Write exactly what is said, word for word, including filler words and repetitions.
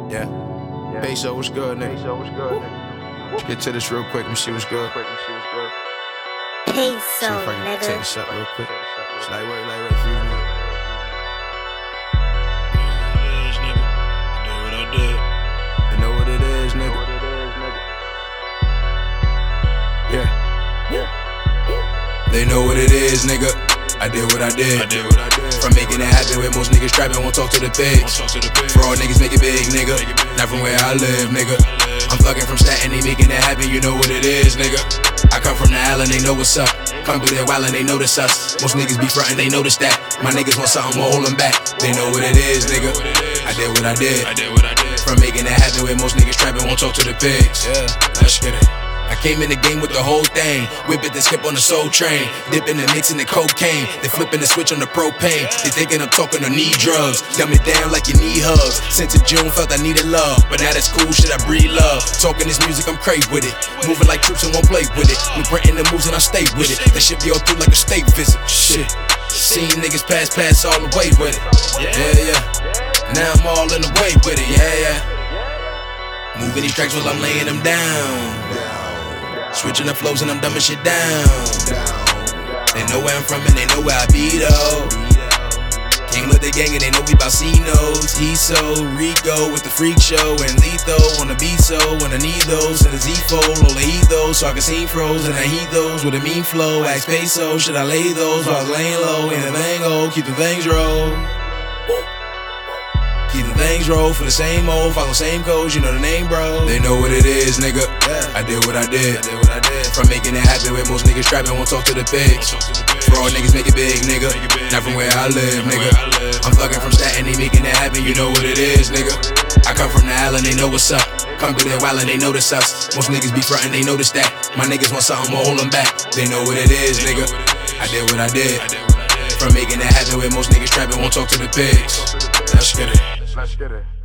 Yeah. Yeah. Peso, what's good, nigga? Peso, what's good, nigga? Get to this real quick. Let me see what's good. Quick, let me see what's good. See Peso, if I can take nigga. this up real quick. It's like, wait, like, wait, few minutes. You know what it is, Know nigga? what it is, nigga? Yeah. They know what it is, nigga. I did what I did. I did what I did. From making it happen with most niggas trapping, won't talk to the pigs. Talk to the pigs. Fraud niggas make it big, nigga. Make it big. Not from where I live, nigga. I'm fucking from Staten, they making it happen, you know what it is, nigga. I come from the island, they know what's up. Come through there wildin', they notice us. Most niggas be frontin', they notice that. My niggas want something, won't hold them back. They know what it is, nigga. I did what I did. I did what I did. From making it happen with most niggas trapping, won't talk to the pigs. Yeah, let's get it. I came in the game with the whole thing. Whip it, then skip on the soul train. Dipping and mixing the cocaine. Then flipping the switch on the propane. They thinking I'm talking to need drugs. Dumb it down like you need hugs. Since in June, felt I needed love. But now that's cool, shit, I breathe love. Talking this music, I'm crazy with it. Moving like troops and won't play with it. We printing the moves and I stay with it. That shit be all through like a state visit. Shit. Seen niggas pass, pass all the way with it. Yeah, yeah. Now I'm all in the way with it. Yeah, yeah. Moving these tracks while I'm laying them down. Switching up flows and I'm dumbing shit down. They know where I'm from and they know where I be though. Came with the gang and they know we bout C-Notes. He's so Rico with the freak show and Letho on the beat, so when I need those and the Z-fold, all I eat those so I can see froze and I heat those with a mean flow. Ask Peso, should I lay those while I was laying low? Ain't a thing old, keep the things roll. Keep the things roll for the same old, follow same codes, you know the name, bro. They know what it is, nigga. I did what I did. I did what I did. From making it happen with most niggas trapping, won't talk to the pigs. Fraud niggas make it big, nigga. Not from where I live, nigga. I'm fucking from Staten, they making it happen, you know what it is, nigga. I come from the island, they know what's up. Come through there wildin', they notice us. Most niggas be frontin', they notice that. My niggas want something, won't hold them back. They know what it is, nigga. I did what I did. From making it happen with most niggas trapping, won't talk to the pigs. Let's get it. Let's get it.